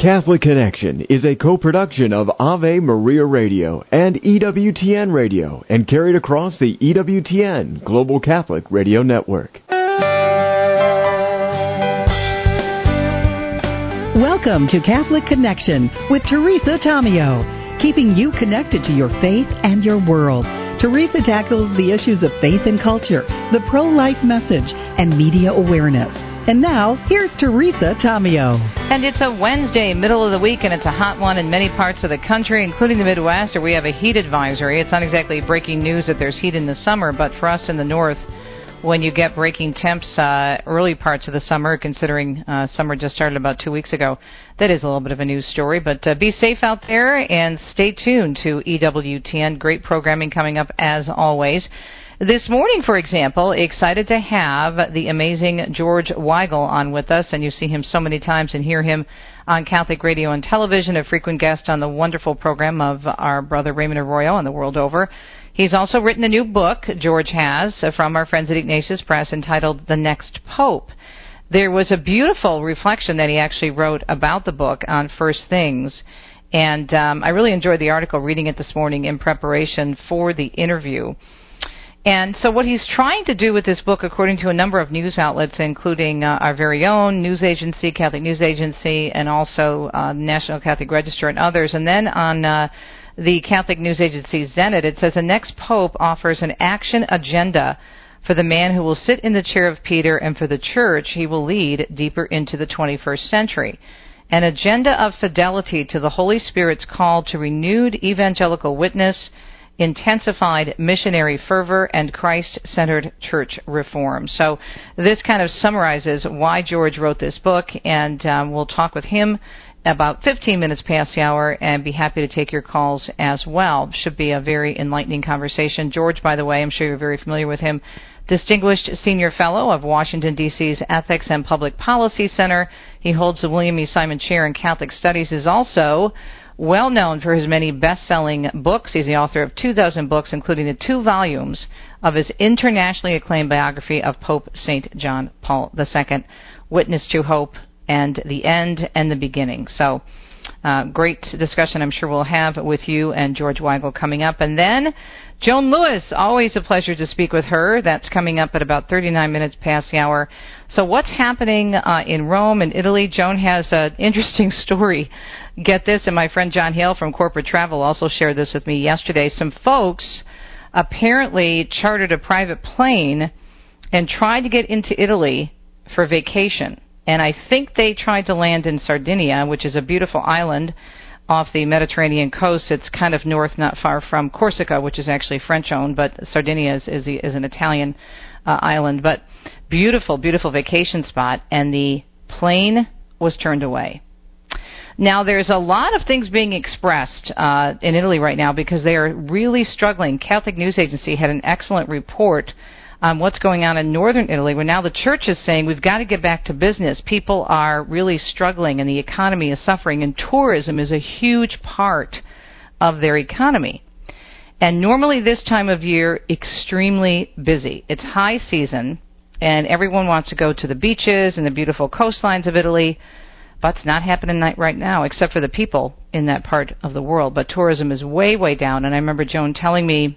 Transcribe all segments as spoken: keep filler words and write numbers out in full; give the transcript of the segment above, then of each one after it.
Catholic Connection is a co-production of Ave Maria Radio and E W T N Radio and carried across the E W T N Global Catholic Radio Network. Welcome to Catholic Connection with Teresa Tomeo, keeping you connected to your faith and your world. Teresa tackles the issues of faith and culture, the pro-life message, and media awareness. And now, here's Teresa Tomeo. And it's a Wednesday, middle of the week, and it's a hot one in many parts of the country, including the Midwest, where we have a heat advisory. It's not exactly breaking news that there's heat in the summer, but for us in the north, when you get breaking temps uh, early parts of the summer, considering uh, summer just started about two weeks ago, that is a little bit of a news story. But uh, be safe out there and stay tuned to E W T N. Great programming coming up as always. This morning, for example, excited to have the amazing George Weigel on with us, and you see him so many times and hear him on Catholic radio and television, a frequent guest on the wonderful program of our brother Raymond Arroyo on the world over. He's also written a new book, George has, from our friends at Ignatius Press, entitled The Next Pope. There was a beautiful reflection that he actually wrote about the book on First Things, and um, I really enjoyed the article, reading it this morning in preparation for the interview. And so what he's trying to do with this book, according to a number of news outlets, including uh, our very own news agency, Catholic News Agency, and also uh, National Catholic Register and others, and then on uh, the Catholic News Agency Zenit, it says the next pope offers an action agenda for the man who will sit in the chair of Peter, and for the church he will lead deeper into the twenty-first century. An agenda of fidelity to the Holy Spirit's call to renewed evangelical witness, intensified missionary fervor, and Christ-centered church reform. So this kind of summarizes why George wrote this book, and um, we'll talk with him about fifteen minutes past the hour and be happy to take your calls as well. Should be a very enlightening conversation. George, by the way, I'm sure you're very familiar with him, Distinguished Senior Fellow of Washington, D C's Ethics and Public Policy Center. He holds the William E. Simon Chair in Catholic Studies, is also well known for his many best-selling books. He's the author of two dozen books, including the two volumes of his internationally acclaimed biography of Pope Saint John Paul the Second, Witness to Hope and the End and the Beginning. So, uh, great discussion I'm sure we'll have with you and George Weigel coming up. And then Joan Lewis, always a pleasure to speak with her. That's coming up at about thirty-nine minutes past the hour. So what's happening uh, in Rome and Italy? Joan has an interesting story. Get this, and my friend John Hale from Corporate Travel also shared this with me yesterday. Some folks apparently chartered a private plane and tried to get into Italy for vacation. And I think they tried to land in Sardinia, which is a beautiful island off the Mediterranean coast. It's kind of north, not far from Corsica, which is actually French-owned, but Sardinia is, is, the, is an Italian uh, island. But beautiful, beautiful vacation spot, and the plane was turned away. Now, there's a lot of things being expressed uh, in Italy right now because they are really struggling. Catholic News Agency had an excellent report on what's going on in northern Italy, where now the church is saying we've got to get back to business. People are really struggling, and the economy is suffering, and tourism is a huge part of their economy. And normally this time of year, extremely busy. It's high season, and everyone wants to go to the beaches and the beautiful coastlines of Italy. But it's not happening right now, except for the people in that part of the world. But tourism is way, way down. And I remember Joan telling me,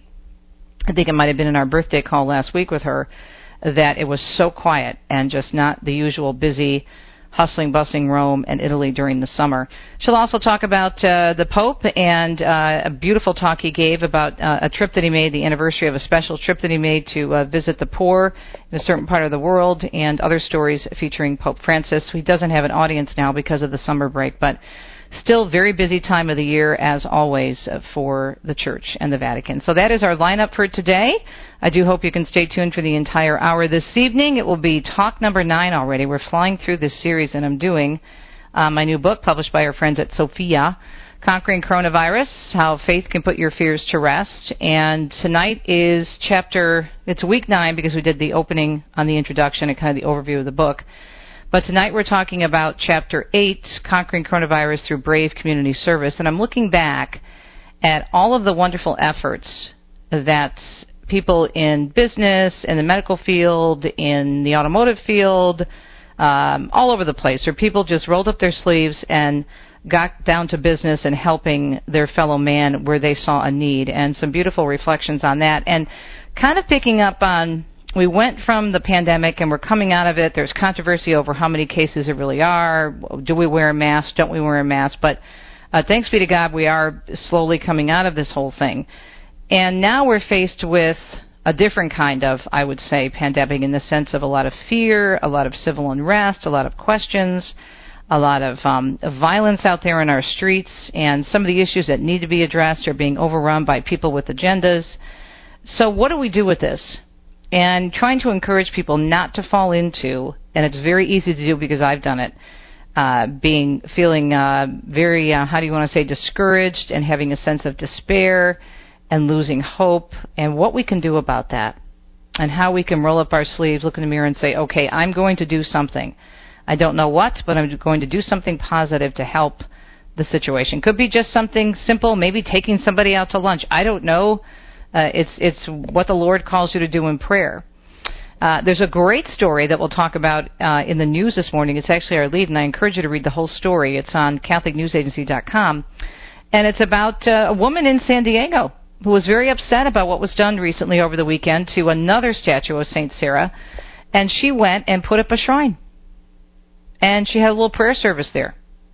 I think it might have been in our birthday call last week with her, that it was so quiet and just not the usual busy, hustling, bustling Rome and Italy during the summer. She'll also talk about uh, the Pope and uh, a beautiful talk he gave about uh, a trip that he made, the anniversary of a special trip that he made to uh, visit the poor in a certain part of the world, and other stories featuring Pope Francis. He doesn't have an audience now because of the summer break, but still very busy time of the year, as always, for the Church and the Vatican. So that is our lineup for today. I do hope you can stay tuned for the entire hour this evening. It will be talk number nine already. We're flying through this series, and I'm doing uh, my new book published by our friends at Sophia, Conquering Coronavirus, How Faith Can Put Your Fears to Rest. And tonight is chapter, it's week nine because we did the opening on the introduction and kind of the overview of the book. But tonight we're talking about Chapter eight, Conquering Coronavirus Through Brave Community Service. And I'm looking back at all of the wonderful efforts that people in business, in the medical field, in the automotive field, um, all over the place, where people just rolled up their sleeves and got down to business and helping their fellow man where they saw a need, and some beautiful reflections on that. And kind of picking up on, we went from the pandemic and we're coming out of it. There's controversy over how many cases there really are. Do we wear a mask? Don't we wear a mask? But uh, thanks be to God, we are slowly coming out of this whole thing. And now we're faced with a different kind of, I would say, pandemic in the sense of a lot of fear, a lot of civil unrest, a lot of questions, a lot of um, violence out there in our streets, and some of the issues that need to be addressed are being overrun by people with agendas. So what do we do with this? And trying to encourage people not to fall into, and it's very easy to do because I've done it, uh, being feeling uh, very, uh, how do you want to say, discouraged and having a sense of despair and losing hope, and what we can do about that, and how we can roll up our sleeves, look in the mirror and say, okay, I'm going to do something. I don't know what, but I'm going to do something positive to help the situation. Could be just something simple, maybe taking somebody out to lunch. I don't know. Uh, it's it's what the Lord calls you to do in prayer. Uh, there's a great story that we'll talk about uh, in the news this morning. It's actually our lead, and I encourage you to read the whole story. It's on Catholic News Agency dot com, and it's about uh, a woman in San Diego who was very upset about what was done recently over the weekend to another statue of Saint Sarah, and she went and put up a shrine. And she had a little prayer service there.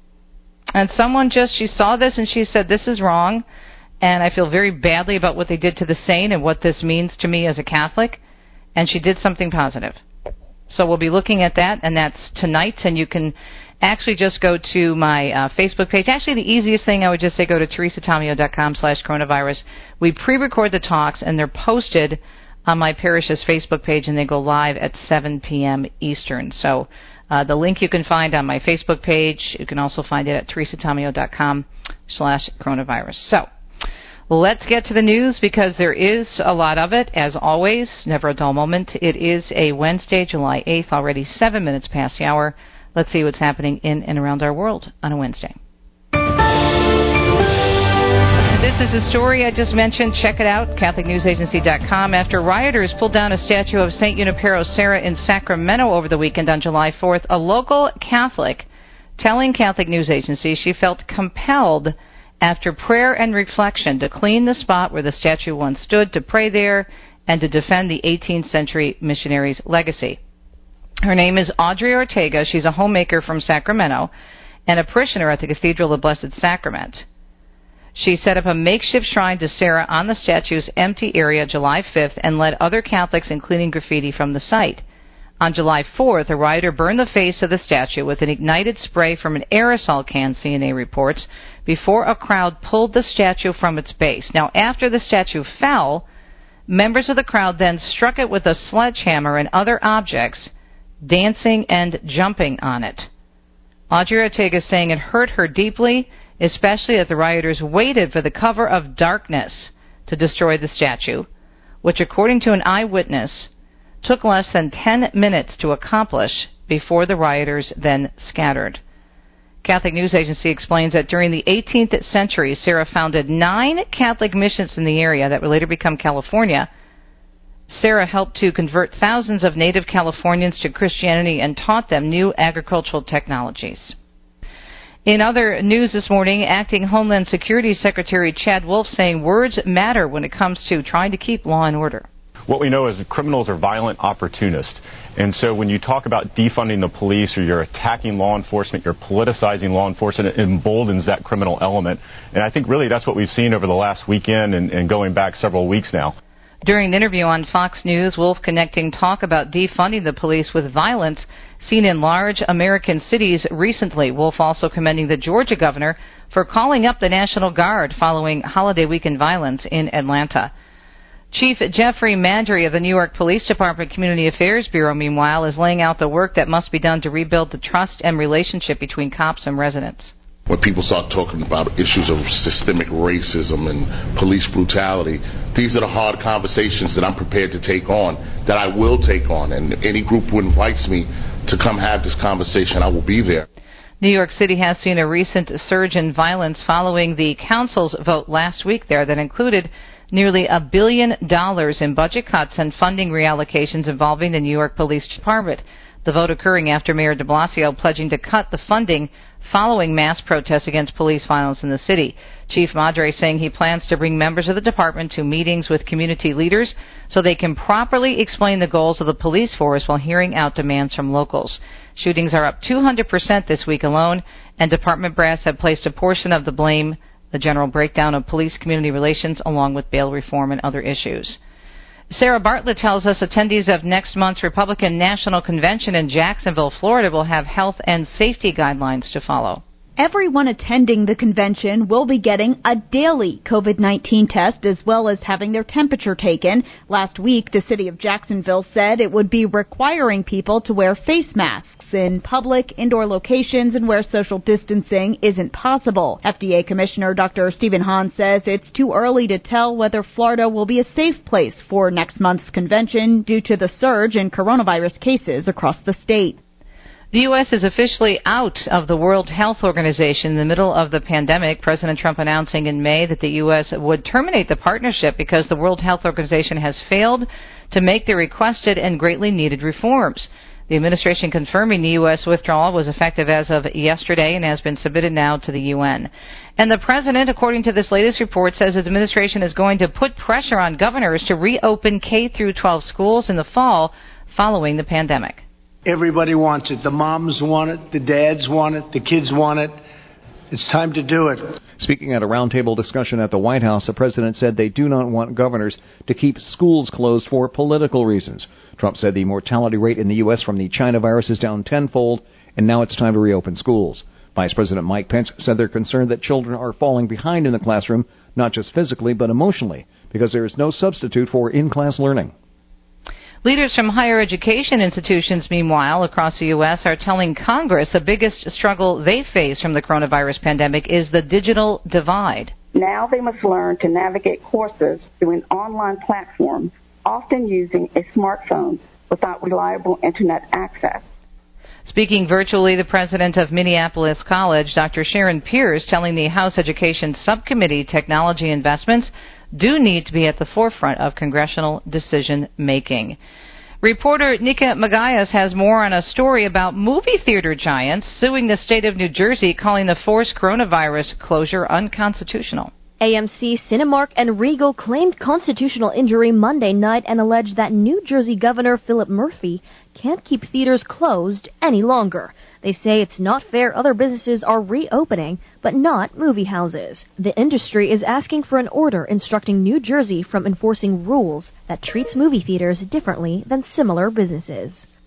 And someone just, she saw this and she said, this is wrong, and I feel very badly about what they did to the saint and what this means to me as a Catholic. And she did something positive. So we'll be looking at that, and that's tonight, and you can actually just go to my uh, Facebook page. Actually, the easiest thing, I would just say go to teresa tomeo dot com slash coronavirus. We pre-record the talks, and they're posted on my parish's Facebook page, and they go live at seven p.m. Eastern. So uh, the link you can find on my Facebook page. You can also find it at teresa tomeo dot com slash coronavirus. So let's get to the news, because there is a lot of it, as always. Never a dull moment. It is a Wednesday, July eighth, already seven minutes past the hour. Let's see what's happening in and around our world on a Wednesday. This is the story I just mentioned. Check it out, Catholic News Agency dot com. After rioters pulled down a statue of Saint Junipero Serra in Sacramento over the weekend on July fourth, a local Catholic telling Catholic News Agency she felt compelled after prayer and reflection to clean the spot where the statue once stood, to pray there, and to defend the eighteenth century missionary's legacy. Her name is Audrey Ortega. She's a homemaker from Sacramento and a parishioner at the Cathedral of the Blessed Sacrament. She set up a makeshift shrine to Sarah on the statue's empty area July fifth and led other Catholics in cleaning graffiti from the site. On July fourth, a rioter burned the face of the statue with an ignited spray from an aerosol can, C N A reports, before a crowd pulled the statue from its base. Now, after the statue fell, members of the crowd then struck it with a sledgehammer and other objects, dancing and jumping on it. Audrey Ortega is saying it hurt her deeply, especially as the rioters waited for the cover of darkness to destroy the statue, which, according to an eyewitness, took less than ten minutes to accomplish before the rioters then scattered. Catholic News Agency explains that during the eighteenth century, Sarah founded nine Catholic missions in the area that would later become California. Sarah helped to convert thousands of native Californians to Christianity and taught them new agricultural technologies. In other news this morning, Acting Homeland Security Secretary Chad Wolf saying words matter when it comes to trying to keep law and order. What we know is that criminals are violent opportunists. And so when you talk about defunding the police, or you're attacking law enforcement, you're politicizing law enforcement, it emboldens that criminal element. And I think really that's what we've seen over the last weekend and, and going back several weeks now. During an interview on Fox News, Wolf connecting talk about defunding the police with violence seen in large American cities recently. Wolf also commending the Georgia governor for calling up the National Guard following holiday weekend violence in Atlanta. Chief Jeffrey Mandry of the New York Police Department Community Affairs Bureau, meanwhile, is laying out the work that must be done to rebuild the trust and relationship between cops and residents. When people start talking about issues of systemic racism and police brutality, these are the hard conversations that I'm prepared to take on, that I will take on. And any group who invites me to come have this conversation, I will be there. New York City has seen a recent surge in violence following the council's vote last week there that included nearly a billion dollars in budget cuts and funding reallocations involving the New York Police Department. The vote occurring after Mayor de Blasio pledging to cut the funding following mass protests against police violence in the city. Chief Madre saying he plans to bring members of the department to meetings with community leaders so they can properly explain the goals of the police force while hearing out demands from locals. Shootings are up two hundred percent this week alone, and department brass have placed a portion of the blame, the general breakdown of police-community relations, along with bail reform and other issues. Sarah Bartlett tells us attendees of next month's Republican National Convention in Jacksonville, Florida, will have health and safety guidelines to follow. Everyone attending the convention will be getting a daily COVID nineteen test as well as having their temperature taken. Last week, the city of Jacksonville said it would be requiring people to wear face masks in public, indoor locations, and where social distancing isn't possible. F D A Commissioner Doctor Stephen Hahn says it's too early to tell whether Florida will be a safe place for next month's convention due to the surge in coronavirus cases across the state. The U S is officially out of the World Health Organization in the middle of the pandemic. President Trump announcing in May that the U S would terminate the partnership because the World Health Organization has failed to make the requested and greatly needed reforms. The administration confirming the U S withdrawal was effective as of yesterday and has been submitted now to the U N. And the president, according to this latest report, says his administration is going to put pressure on governors to reopen K through twelve schools in the fall following the pandemic. Everybody wants it. The moms want it. The dads want it. The kids want it. It's time to do it. Speaking at a roundtable discussion at the White House, the president said they do not want governors to keep schools closed for political reasons. Trump said the mortality rate in the U S from the China virus is down tenfold, and now it's time to reopen schools. Vice President Mike Pence said they're concerned that children are falling behind in the classroom, not just physically but emotionally, because there is no substitute for in-class learning. Leaders from higher education institutions, meanwhile, across the U S are telling Congress the biggest struggle they face from the coronavirus pandemic is the digital divide. Now they must learn to navigate courses through an online platform, often using a smartphone without reliable Internet access. Speaking virtually, the president of Minneapolis College, Doctor Sharon Pierce, telling the House Education Subcommittee technology investments do need to be at the forefront of congressional decision-making. Reporter Nika Magayas has more on a story about movie theater giants suing the state of New Jersey, calling the forced coronavirus closure unconstitutional. A M C, Cinemark, and Regal claimed constitutional injury Monday night and alleged that New Jersey Governor Philip Murphy can't keep theaters closed any longer. They say it's not fair other businesses are reopening, but not movie houses. The industry is asking for an order instructing New Jersey from enforcing rules that treats movie theaters differently than similar businesses.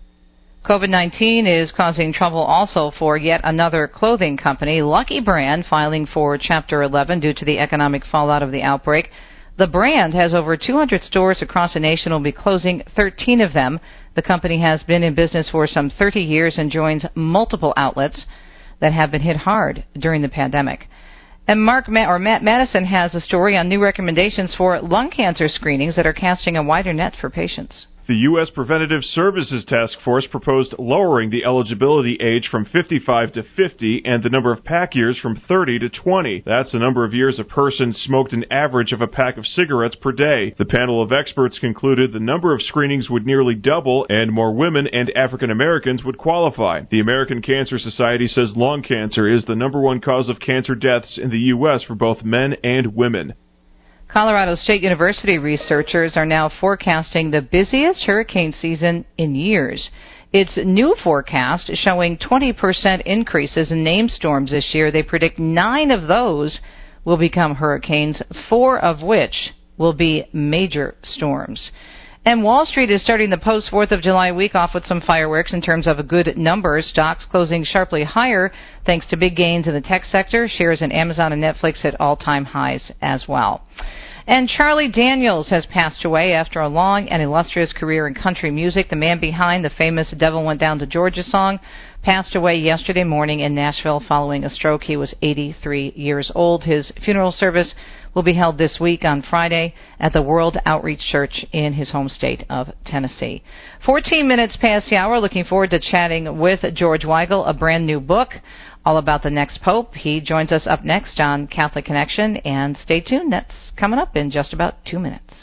COVID nineteen is causing trouble also for yet another clothing company, Lucky Brand, filing for Chapter eleven due to the economic fallout of the outbreak. The brand has over two hundred stores across the nation and will be closing thirteen of them. The company has been in business for some thirty years and joins multiple outlets that have been hit hard during the pandemic. And Mark Ma- or Matt Madison has a story on new recommendations for lung cancer screenings that are casting a wider net for patients. The U S Preventative Services Task Force proposed lowering the eligibility age from fifty-five to fifty and the number of pack years from thirty to twenty. That's the number of years a person smoked an average of a pack of cigarettes per day. The panel of experts concluded the number of screenings would nearly double and more women and African Americans would qualify. The American Cancer Society says lung cancer is the number one cause of cancer deaths in the U S for both men and women. Colorado State University researchers are now forecasting the busiest hurricane season in years. Its new forecast showing twenty percent increases in named storms this year. They predict nine of those will become hurricanes, four of which will be major storms. And Wall Street is starting the post-fourth of July week off with some fireworks in terms of good numbers. Stocks closing sharply higher thanks to big gains in the tech sector. Shares in Amazon and Netflix hit all-time highs as well. And Charlie Daniels has passed away after a long and illustrious career in country music. The man behind the famous Devil Went Down to Georgia song passed away yesterday morning in Nashville following a stroke. He was eighty-three years old. His funeral service will be held this week on Friday at the World Outreach Church in his home state of Tennessee. fourteen minutes past the hour. Looking forward to chatting with George Weigel, a brand new book all about the next pope. He joins us up next on Catholic Connection, and stay tuned. That's coming up in just about two minutes.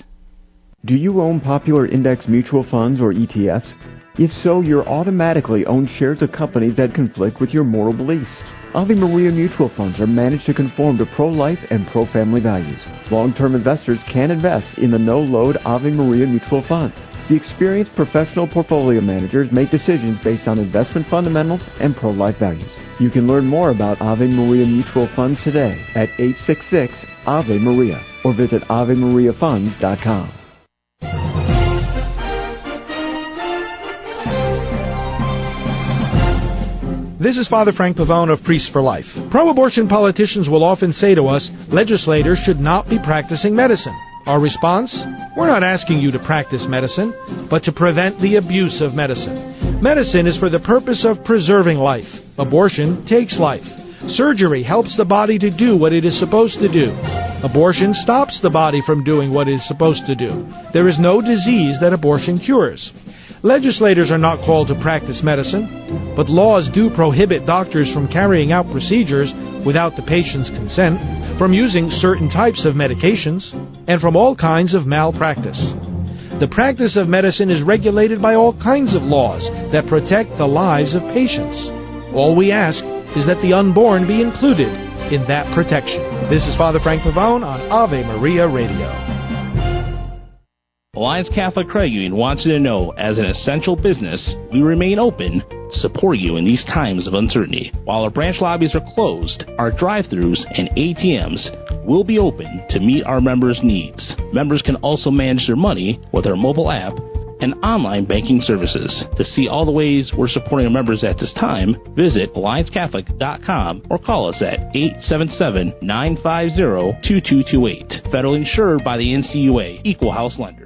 Do you own popular index mutual funds or E T Fs? If so, you're automatically own shares of companies that conflict with your moral beliefs. Ave Maria mutual funds are managed to conform to pro-life and pro-family values. Long-term investors can invest in the no-load Ave Maria mutual funds. The experienced professional portfolio managers make decisions based on investment fundamentals and pro-life values. You can learn more about Ave Maria mutual funds today at eight six six Ave Maria or visit ave maria funds dot com. This is Father Frank Pavone of Priests for Life. Pro-abortion politicians will often say to us, legislators should not be practicing medicine. Our response? We're not asking you to practice medicine, but to prevent the abuse of medicine. Medicine is for the purpose of preserving life. Abortion takes life. Surgery helps the body to do what it is supposed to do. Abortion stops the body from doing what it is supposed to do. There is no disease that abortion cures. Legislators are not called to practice medicine, but laws do prohibit doctors from carrying out procedures without the patient's consent, from using certain types of medications, and from all kinds of malpractice. The practice of medicine is regulated by all kinds of laws that protect the lives of patients. All we ask is that the unborn be included in that protection. This is Father Frank Pavone on Ave Maria Radio. Alliance Catholic Credit Union wants you to know, as an essential business, we remain open to support you in these times of uncertainty. While our branch lobbies are closed, our drive-thrus and A T Ms will be open to meet our members' needs. Members can also manage their money with our mobile app and online banking services. To see all the ways we're supporting our members at this time, visit alliance catholic dot com or call us at eight seven seven, nine five zero, two two two eight. Federally insured by the N C U A, Equal House Lender.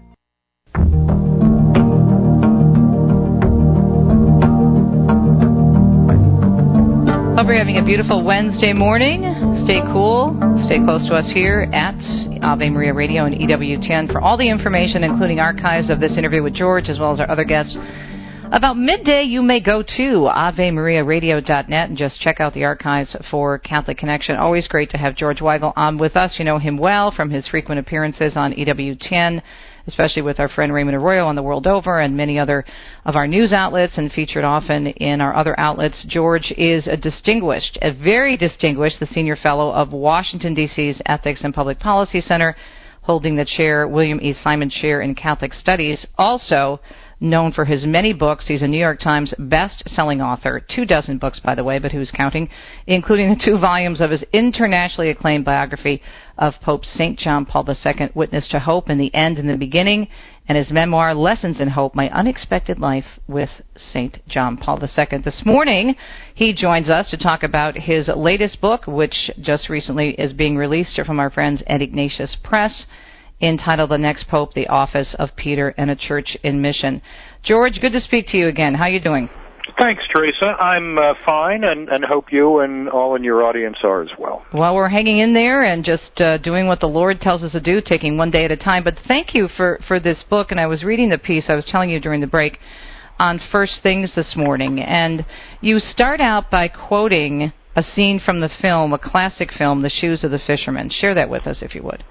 Hope you're having a beautiful Wednesday morning. Stay cool. Stay close to us here at Ave Maria Radio and E W T N for all the information, including archives of this interview with George, as well as our other guests. About midday, you may go to ave maria radio dot net and just check out the archives for Catholic Connection. Always great to have George Weigel on with us. You know him well from his frequent appearances on E W T N, especially with our friend Raymond Arroyo on The World Over and many other of our news outlets, and featured often in our other outlets. George is a distinguished, a very distinguished, the senior fellow of Washington, D C's Ethics and Public Policy Center, holding the chair, William E. Simon Chair in Catholic Studies. Also known for his many books. He's a New York Times best-selling author, two dozen books, by the way, but who's counting, including the two volumes of his internationally acclaimed biography of Pope Saint John Paul the Second, Witness to Hope in the End and the Beginning, and his memoir, Lessons in Hope, My Unexpected Life with Saint John Paul the Second. This morning, he joins us to talk about his latest book, which just recently is being released from our friends at Ignatius Press, entitled The Next Pope, The Office of Peter and a Church in Mission. George, good to speak to you again. How are you doing? Thanks, Teresa. I'm uh, fine, and, and hope you and all in your audience are as well. Well, we're hanging in there and just uh, doing what the Lord tells us to do, taking one day at a time. But thank you for, for this book, and I was reading the piece I was telling you during the break on First Things this morning, and you start out by quoting a scene from the film, a classic film, The Shoes of the Fisherman. Share that with us, if you would.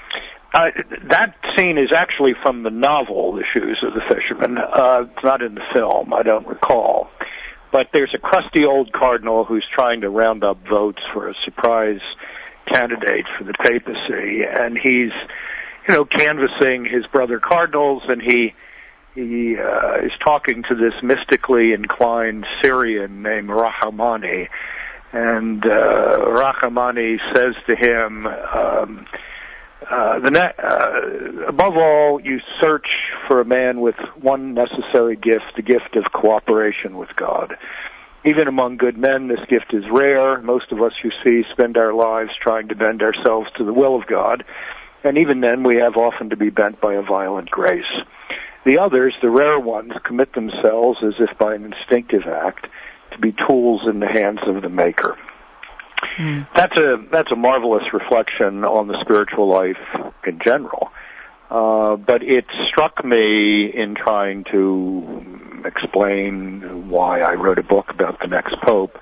Uh, that scene is actually from the novel, The Shoes of the Fisherman. Uh, it's not in the film, I don't recall. But there's a crusty old cardinal who's trying to round up votes for a surprise candidate for the papacy, and he's, you know, canvassing his brother cardinals, and he he uh, is talking to this mystically inclined Syrian named Rahamani, and uh, Rahamani says to him, um, Uh, the ne- uh, above all, you search for a man with one necessary gift, the gift of cooperation with God. Even among good men, this gift is rare. Most of us, you see, spend our lives trying to bend ourselves to the will of God, and even then we have often to be bent by a violent grace. The others, the rare ones, commit themselves as if by an instinctive act to be tools in the hands of the Maker. Mm. That's a that's a marvelous reflection on the spiritual life in general. Uh, but it struck me in trying to explain why I wrote a book about the next pope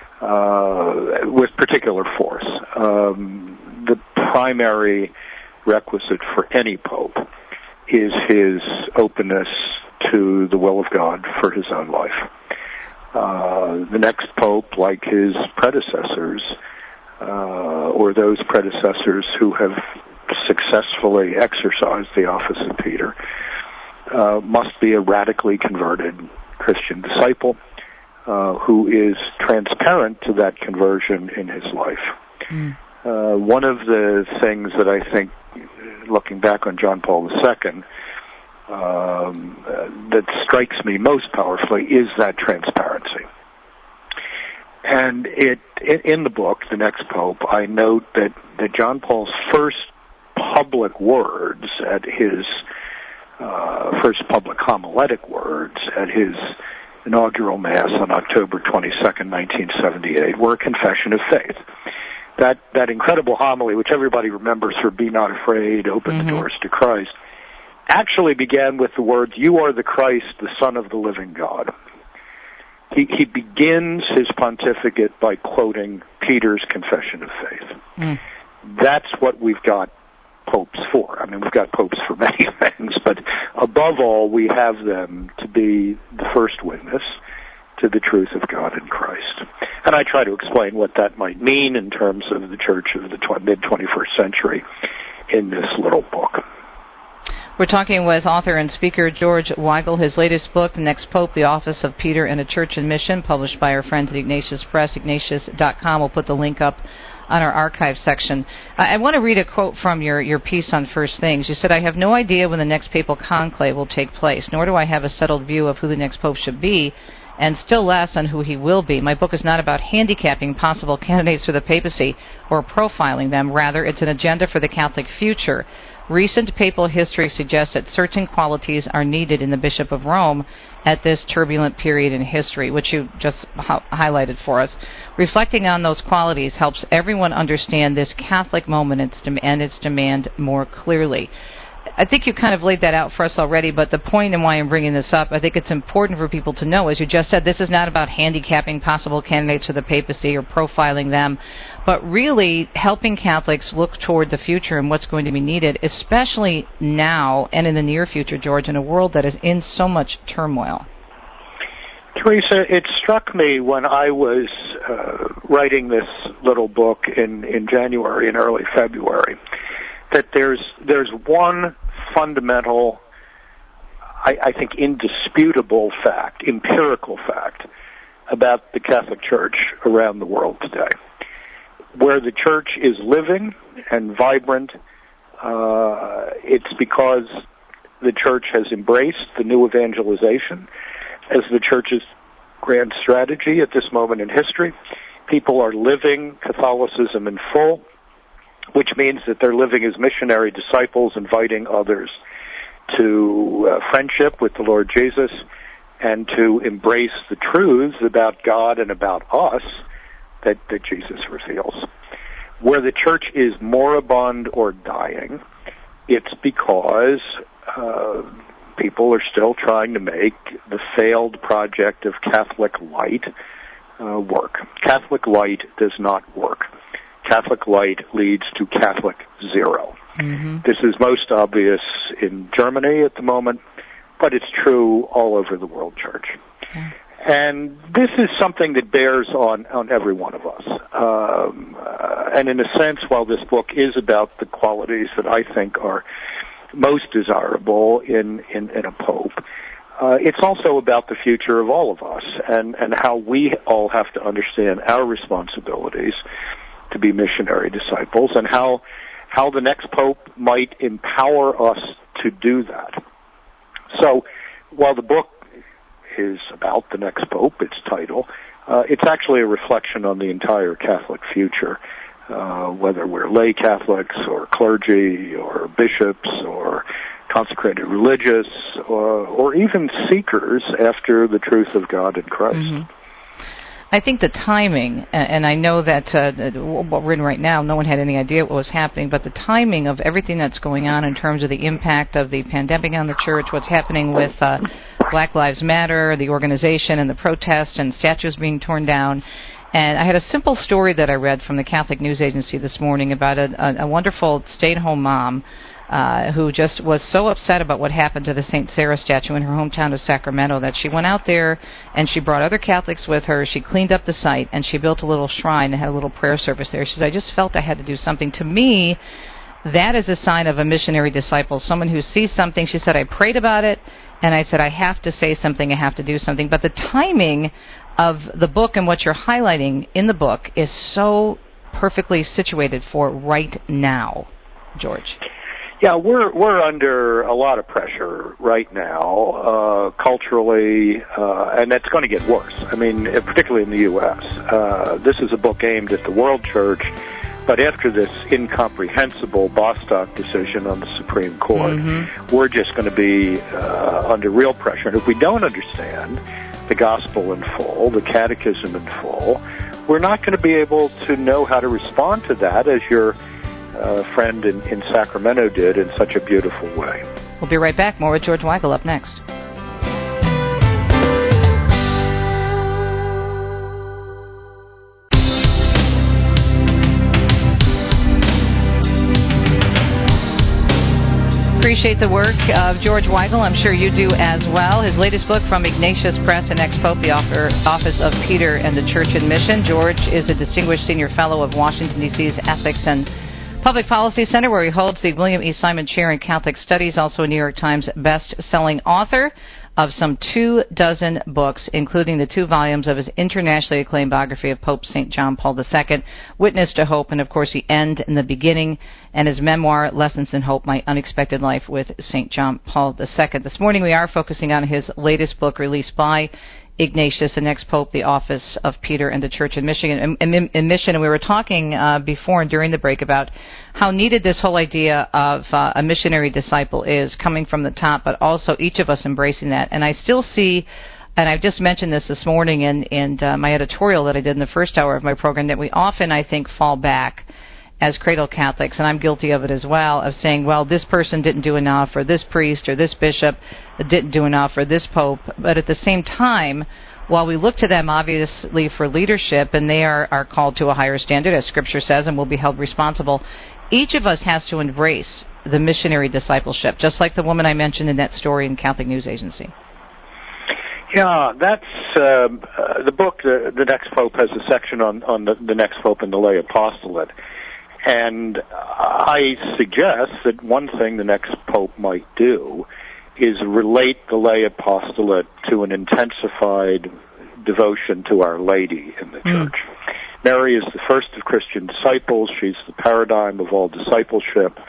uh, with particular force. Um, the primary requisite for any pope is his openness to the will of God for his own life. uh, the next pope, like his predecessors, uh, or those predecessors who have successfully exercised the office of Peter, uh, must be a radically converted Christian disciple uh, who is transparent to that conversion in his life. Mm. Uh, one of the things that I think, looking back on John Paul the Second, um, uh, that strikes me most powerfully is that transparency. And it, it in the book, The Next Pope, I note that, that John Paul's first public words at his uh, first public homiletic words at his inaugural Mass on October twenty-second, nineteen seventy-eight, were a confession of faith. That that incredible homily, which everybody remembers for "Be not afraid, open mm-hmm. the doors to Christ," actually began with the words, "You are the Christ, the Son of the living God." He, he begins his pontificate by quoting Peter's confession of faith. Mm. That's what we've got popes for. I mean, we've got popes for many things, but above all, we have them to be the first witness to the truth of God in Christ. And I try to explain what that might mean in terms of the church of the tw- mid-twenty-first century in this little book. We're talking with author and speaker George Weigel. His latest book, The Next Pope, The Office of Peter and a Church in Mission, published by our friends at Ignatius Press, ignatius dot com. We'll put the link up on our archive section. I want to read a quote from your, your piece on First Things. You said, "I have no idea when the next papal conclave will take place, nor do I have a settled view of who the next pope should be, and still less on who he will be. My book is not about handicapping possible candidates for the papacy or profiling them. Rather, it's an agenda for the Catholic future. Recent papal history suggests that certain qualities are needed in the Bishop of Rome at this turbulent period in history," which you just ha- highlighted for us. "Reflecting on those qualities helps everyone understand this Catholic moment and its, dem- and its demand more clearly." I think you kind of laid that out for us already, but the point and why I'm bringing this up, I think it's important for people to know, as you just said, this is not about handicapping possible candidates for the papacy or profiling them, but really helping Catholics look toward the future and what's going to be needed, especially now and in the near future, George, in a world that is in so much turmoil. Teresa, it struck me when I was uh, writing this little book in, in January and early February that there's there's one fundamental, I, I think indisputable fact, empirical fact, about the Catholic Church around the world today. Where the Church is living and vibrant, uh, it's because the Church has embraced the new evangelization as the Church's grand strategy at this moment in history. People are living Catholicism in full, which means that they're living as missionary disciples, inviting others to uh, friendship with the Lord Jesus and to embrace the truths about God and about us that, that Jesus reveals. Where the Church is moribund or dying, it's because uh, people are still trying to make the failed project of Catholic light uh, work. Catholic light does not work. Catholic light leads to Catholic zero. Mm-hmm. This is most obvious in Germany at the moment, but it's true all over the world church. Okay. And this is something that bears on, on every one of us. Um, uh, and in a sense, while this book is about the qualities that I think are most desirable in, in, in a pope, uh, it's also about the future of all of us and, and how we all have to understand our responsibilities to be missionary disciples, and how how the next pope might empower us to do that. So, while the book is about the next pope, its title, uh, it's actually a reflection on the entire Catholic future, uh, whether we're lay Catholics or clergy or bishops or consecrated religious or, or even seekers after the truth of God in Christ. Mm-hmm. I think the timing, and I know that uh, what we're in right now, no one had any idea what was happening, but the timing of everything that's going on in terms of the impact of the pandemic on the church, what's happening with uh, Black Lives Matter, the organization and the protests and statues being torn down, And I had a simple story that I read from the Catholic News Agency this morning about a, a, a wonderful stay-at-home mom uh, who just was so upset about what happened to the Saint Sarah statue in her hometown of Sacramento that she went out there and she brought other Catholics with her. She cleaned up the site and she built a little shrine and had a little prayer service there. She says, I just felt I had to do something. To me, that is a sign of a missionary disciple, someone who sees something. She said, I prayed about it, and I said, I have to say something, I have to do something. But the timing of the book and what you're highlighting in the book is so perfectly situated for right now, George. Yeah, we're we're under a lot of pressure right now, uh, culturally, uh, and it's going to get worse. I mean, particularly in the U S Uh, this is a book aimed at the world church, but after this incomprehensible Bostock decision on the Supreme Court, mm-hmm. we're just going to be uh, under real pressure. And if we don't understand the gospel in full, the catechism in full, we're not going to be able to know how to respond to that as your uh, friend in, in Sacramento did in such a beautiful way. We'll be right back. More with George Weigel up next. Appreciate the work of George Weigel. I'm sure you do as well. His latest book from Ignatius Press and ex-Pope, the author, Office of Peter and the Church in Mission. George is a distinguished senior fellow of Washington, D C's Ethics and Public Policy Center, where he holds the William E. Simon Chair in Catholic Studies, also a New York Times best-selling author of some two dozen books, including the two volumes of his internationally acclaimed biography of Pope Saint John Paul the Second, Witness to Hope, and, of course, The End and the Beginning, and his memoir, Lessons in Hope, My Unexpected Life with Saint John Paul the Second. This morning we are focusing on his latest book released by Ignatius, the next Pope, the Office of Peter and the Church in Michigan, in, in, in Mission. And we were talking uh, before and during the break about how needed this whole idea of uh, a missionary disciple is, coming from the top, but also each of us embracing that. And I still see, and I've just mentioned this this morning in, in uh, my editorial that I did in the first hour of my program, that we often, I think, fall back as cradle Catholics, and I'm guilty of it as well, of saying, well, this person didn't do enough, or this priest or this bishop didn't do enough, or this pope. But at the same time, while we look to them obviously for leadership, and they are, are called to a higher standard, as Scripture says, and will be held responsible, each of us has to embrace the missionary discipleship, just like the woman I mentioned in that story in Catholic News Agency. Yeah, that's uh, uh, the book, the, the Next Pope, has a section on, on the, the next pope and the lay apostolate. And I suggest that one thing the next pope might do is relate the lay apostolate to an intensified devotion to Our Lady in the mm. church. Mary is the first of Christian disciples. She's the paradigm of all discipleship.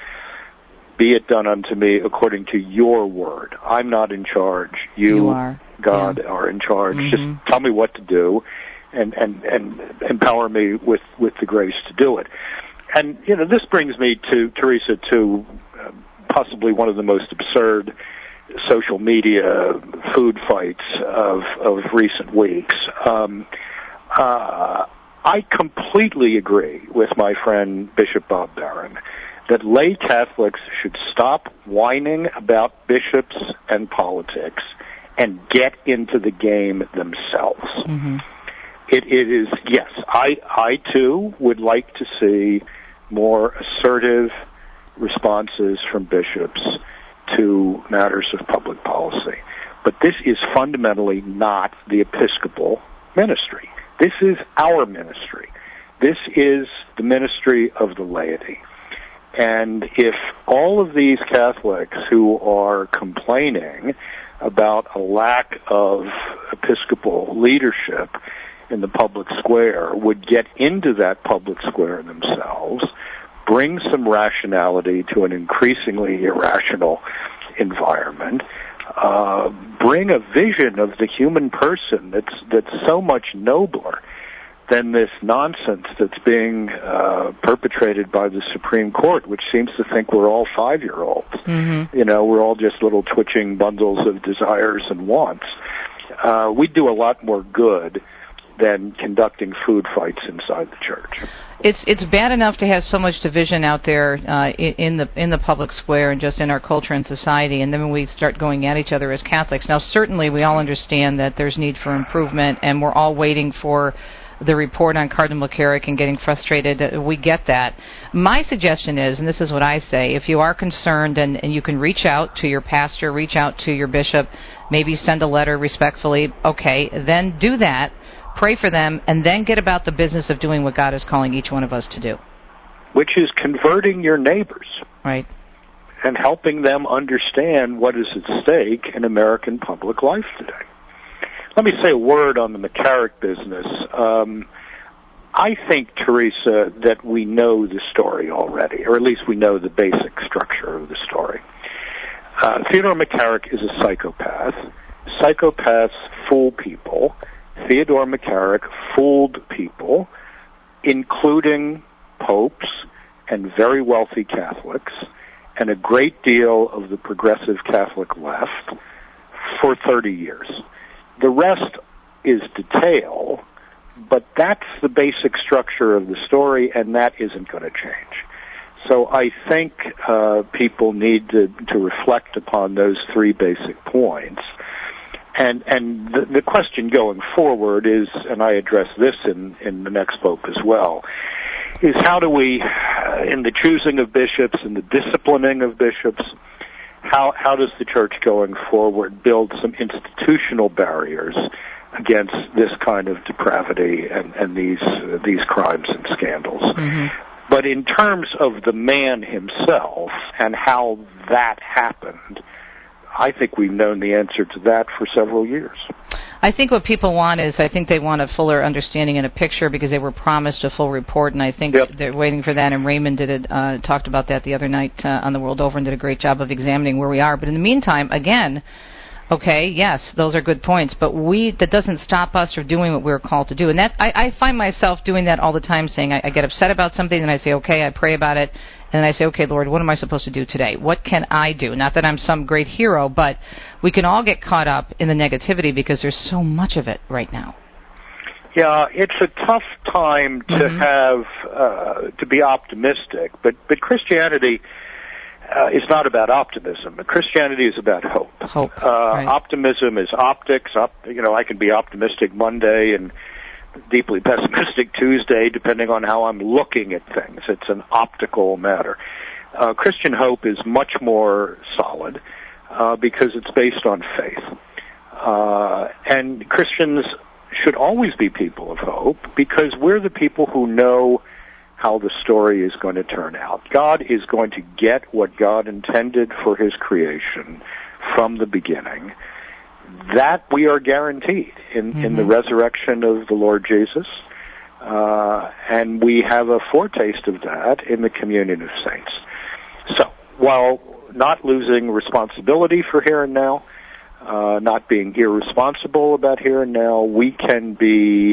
Be it done unto me according to your word. I'm not in charge. You, you are. God, yeah. are in charge. Mm-hmm. Just tell me what to do and, and, and empower me with, with the grace to do it. And, you know, this brings me to, Teresa, to uh, possibly one of the most absurd social media food fights of, of recent weeks. Um, uh, I completely agree with my friend Bishop Bob Barron that lay Catholics should stop whining about bishops and politics and get into the game themselves. Mm-hmm. It, it is, yes, I, I too would like to see more assertive responses from bishops to matters of public policy. But this is fundamentally not the Episcopal ministry. This is our ministry. This is the ministry of the laity. And if all of these Catholics who are complaining about a lack of Episcopal leadership in the public square would get into that public square themselves, bring some rationality to an increasingly irrational environment, uh, bring a vision of the human person that's that's so much nobler than this nonsense that's being uh, perpetrated by the Supreme Court, which seems to think we're all five-year-olds. Mm-hmm. You know, we're all just little twitching bundles of desires and wants. Uh, we do a lot more good than conducting food fights inside the church. It's it's bad enough to have so much division out there uh, in, in the in the public square and just in our culture and society, and then when we start going at each other as Catholics. Now, certainly we all understand that there's need for improvement, and we're all waiting for the report on Cardinal McCarrick and getting frustrated. We get that. My suggestion is, and this is what I say, if you are concerned and, and you can reach out to your pastor, reach out to your bishop, maybe send a letter respectfully, okay, then do that, pray for them, and then get about the business of doing what God is calling each one of us to do. Which is converting your neighbors. Right. And helping them understand what is at stake in American public life today. Let me say a word on the McCarrick business. Um, I think, Teresa, that we know the story already, or at least we know the basic structure of the story. Uh, Theodore McCarrick is a psychopath. Psychopaths fool people. Theodore McCarrick fooled people, including popes and very wealthy Catholics, and a great deal of the progressive Catholic left for thirty years. The rest is detail, but that's the basic structure of the story, and that isn't going to change. So I think uh, people need to, to reflect upon those three basic points. And and the, the question going forward is, and I address this in, in the next pope as well, is how do we, uh, in the choosing of bishops and the disciplining of bishops, how how does the church going forward build some institutional barriers against this kind of depravity and, and these uh, these crimes and scandals? Mm-hmm. But in terms of the man himself and how that happened, I think we've known the answer to that for several years. I think what people want is, I think they want a fuller understanding and a picture because they were promised a full report, and I think yep. they're waiting for that, and Raymond did it, uh, talked about that the other night uh, on The World Over and did a great job of examining where we are. But in the meantime, again, okay, yes, those are good points, but we that doesn't stop us from doing what we're called to do. And that I, I find myself doing that all the time, saying I, I get upset about something, and I say, okay, I pray about it, and I say, okay, Lord, what am I supposed to do today? What can I do? Not that I'm some great hero, but we can all get caught up in the negativity because there's so much of it right now. Yeah, it's a tough time to mm-hmm. have, uh, to be optimistic, but, but Christianity uh, is not about optimism. Christianity is about hope. Hope. Uh, right. Optimism is optics. Op- you know, I can be optimistic Monday and deeply pessimistic Tuesday, depending on how I'm looking at things. It's an optical matter. Uh, Christian hope is much more solid uh, because it's based on faith. Uh, and Christians should always be people of hope because we're the people who know how the story is going to turn out. God is going to get what God intended for his creation from the beginning. That we are guaranteed in, mm-hmm. in the resurrection of the Lord Jesus, uh, and we have a foretaste of that in the communion of saints. So, while not losing responsibility for here and now, uh, not being irresponsible about here and now, we can be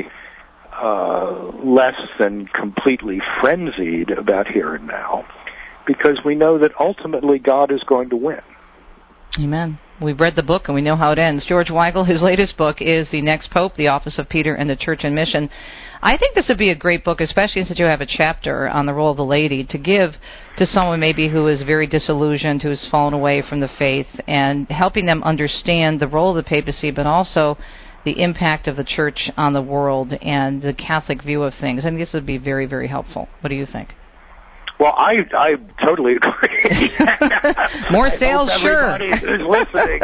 uh, less than completely frenzied about here and now, because we know that ultimately God is going to win. Amen. We've read the book and we know how it ends. George Weigel, his latest book is The Next Pope, The Office of Peter and the Church and Mission. I think this would be a great book, especially since you have a chapter on the role of the laity, to give to someone maybe who is very disillusioned, who has fallen away from the faith, and helping them understand the role of the papacy, but also the impact of the church on the world and the Catholic view of things. I think this would be very, very helpful. What do you think? Well, I I totally agree. More sales, I hope sure. Everybody who's listening.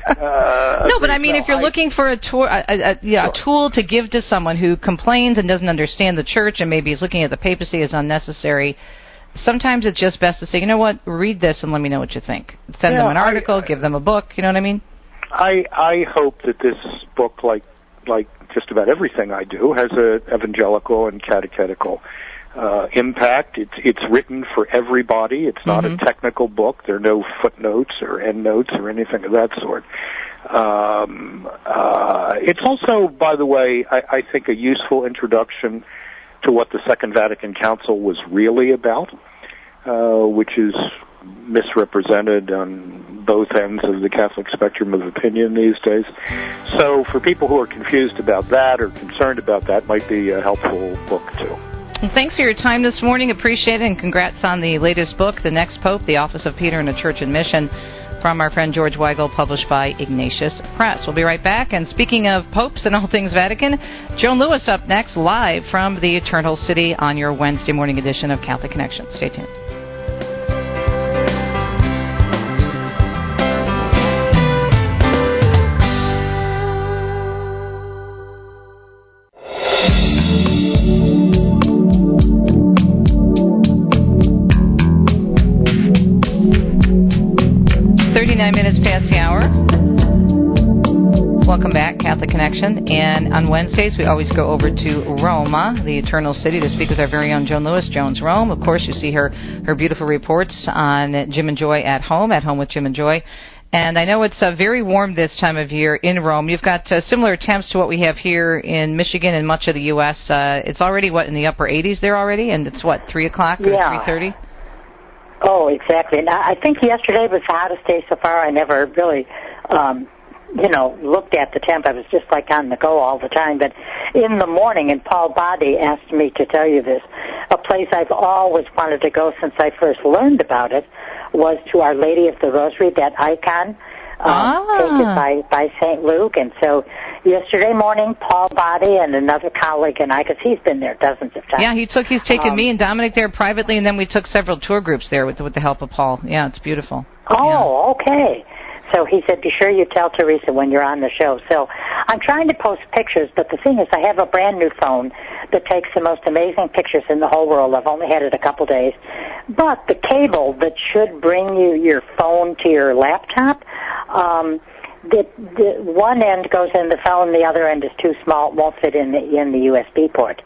Uh, no, but I mean, no, if you're I, looking for a, tour, a, a, yeah, sure. a tool to give to someone who complains and doesn't understand the church and maybe is looking at the papacy as unnecessary, sometimes it's just best to say, you know what, read this and let me know what you think. Send yeah, them an article, I, give them a book. You know what I mean? I I hope that this book, like like just about everything I do, has a evangelical and catechetical Uh, impact. It's it's written for everybody. It's not mm-hmm. a technical book. There are no footnotes or endnotes or anything of that sort. Um, uh, it's also, by the way, I, I think a useful introduction to what the Second Vatican Council was really about, uh, which is misrepresented on both ends of the Catholic spectrum of opinion these days. So for people who are confused about that or concerned about that, might be a helpful book too. Well, thanks for your time this morning. Appreciate it, and congrats on the latest book, The Next Pope, The Office of Peter in a Church in Mission, from our friend George Weigel, published by Ignatius Press. We'll be right back. And speaking of popes and all things Vatican, Joan Lewis up next, live from the Eternal City on your Wednesday morning edition of Catholic Connection. Stay tuned. thirty-nine minutes past the hour. Welcome back, Catholic Connection. And on Wednesdays, we always go over to Roma, the Eternal City, to speak with our very own Joan Lewis, Joan's Rome. Of course, you see her, her beautiful reports on Jim and Joy at home, at home with Jim and Joy. And I know it's uh, very warm this time of year in Rome. You've got uh, similar temps to what we have here in Michigan and much of the U S Uh, it's already, what, in the upper eighties there already? And it's, what, three o'clock or yeah. three thirty? Oh, exactly. And I think yesterday was the hottest day so far. I never really, um, you know, looked at the temp. I was just like on the go all the time. But in the morning, and Paul Body asked me to tell you this, a place I've always wanted to go since I first learned about it was to Our Lady of the Rosary, that icon. Um, ah. painted by, by Saint Luke. And so yesterday morning, Paul Body and another colleague and I, because he's been there dozens of times. Yeah, he took, he's taken um, me and Dominic there privately, and then we took several tour groups there with, with the help of Paul. Yeah, it's beautiful. Oh, yeah. Okay. So he said, be sure you tell Teresa when you're on the show. So I'm trying to post pictures, but the thing is I have a brand new phone that takes the most amazing pictures in the whole world. I've only had it a couple days. But the cable that should bring you your phone to your laptop, um, the, the one end goes in the phone, the other end is too small. It won't fit in the, in the U S B port.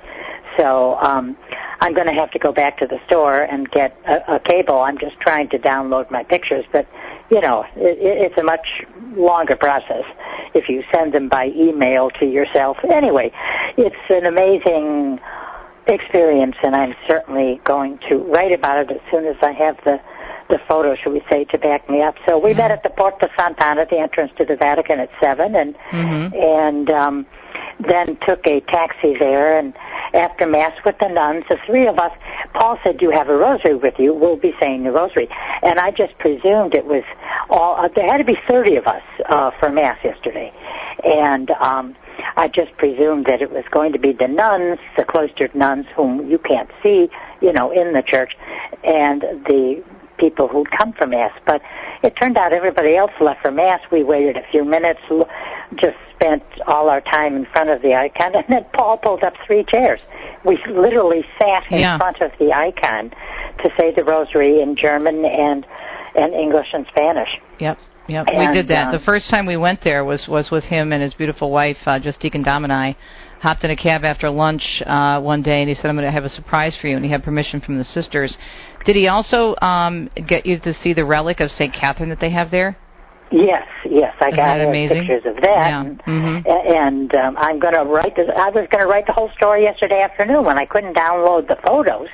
So um, I'm going to have to go back to the store and get a, a cable. I'm just trying to download my pictures, but, you know, it, it's a much longer process if you send them by email to yourself. Anyway, it's an amazing experience, and I'm certainly going to write about it as soon as I have the, the photo, shall we say, to back me up. So we mm-hmm. met at the Porta Sant'Anna, the entrance to the Vatican, at seven, and mm-hmm. and um, then took a taxi there, and after Mass with the nuns, the three of us, Paul said, you have a rosary with you, we'll be saying the rosary. And I just presumed it was all, uh, there had to be thirty of us uh, for Mass yesterday. And um, I just presumed that it was going to be the nuns, the cloistered nuns whom you can't see, you know, in the church, and the people who'd come for Mass. But it turned out everybody else left for Mass. We waited a few minutes, just spent all our time in front of the icon, and then Paul pulled up three chairs. We literally sat in yeah. front of the icon to say the rosary in German and and English and Spanish. Yep, yep, and, we did that. Um, the first time we went there was, was with him and his beautiful wife, uh, just Deacon Dom and I. Hopped in a cab after lunch uh, one day, and he said, I'm going to have a surprise for you, and he had permission from the sisters. Did he also um, get you to see the relic of Saint Catherine that they have there? Yes, yes, I Isn't got that amazing? pictures of that, yeah. and, mm-hmm. and um, I'm going to write. This, I was going to write the whole story yesterday afternoon when I couldn't download the photos,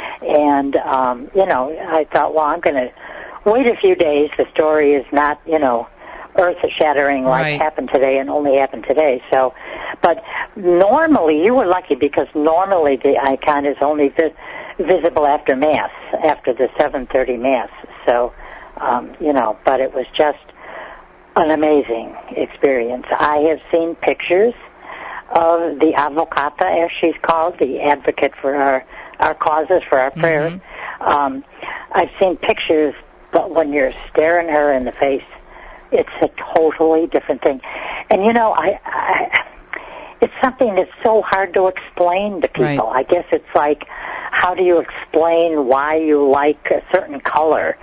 and um, you know, I thought, well, I'm going to wait a few days. The story is not, you know, earth-shattering like right. happened today and only happened today. So, but normally you were lucky because normally the icon is only vi- visible after Mass, after the seven thirty Mass. So, um, you know, but it was just an amazing experience. I have seen pictures of the Avvocata, as she's called, the advocate for our, our causes, for our prayers. Mm-hmm. Um, I've seen pictures, but when you're staring her in the face, it's a totally different thing. And, you know, I, I it's something that's so hard to explain to people. Right. I guess it's like, how do you explain why you like a certain color?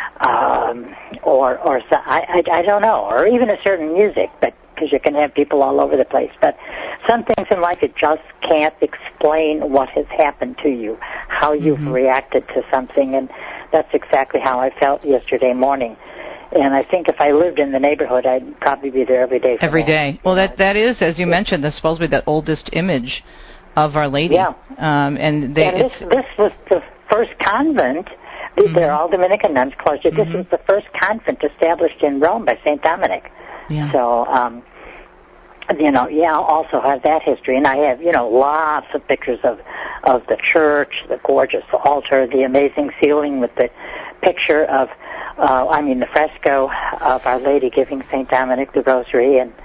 Um, or, or I, I, I don't know, or even a certain music, but because you can have people all over the place. But some things in life, it just can't explain what has happened to you, how you've mm-hmm. reacted to something, and that's exactly how I felt yesterday morning. And I think if I lived in the neighborhood, I'd probably be there every day. Every that. day. Well, that that is, as you mentioned, that's supposed to be the oldest image of Our Lady. Yeah. Um, and they, and this, this was the first convent. Mm-hmm. They're all Dominican nuns cloistered. Mm-hmm. This was the first convent established in Rome by Saint Dominic. Yeah. So, um, you know, yeah, I also have that history, and I have, you know, lots of pictures of of the church, the gorgeous altar, the amazing ceiling with the picture of, uh, I mean, the fresco of Our Lady giving Saint Dominic the Rosary, and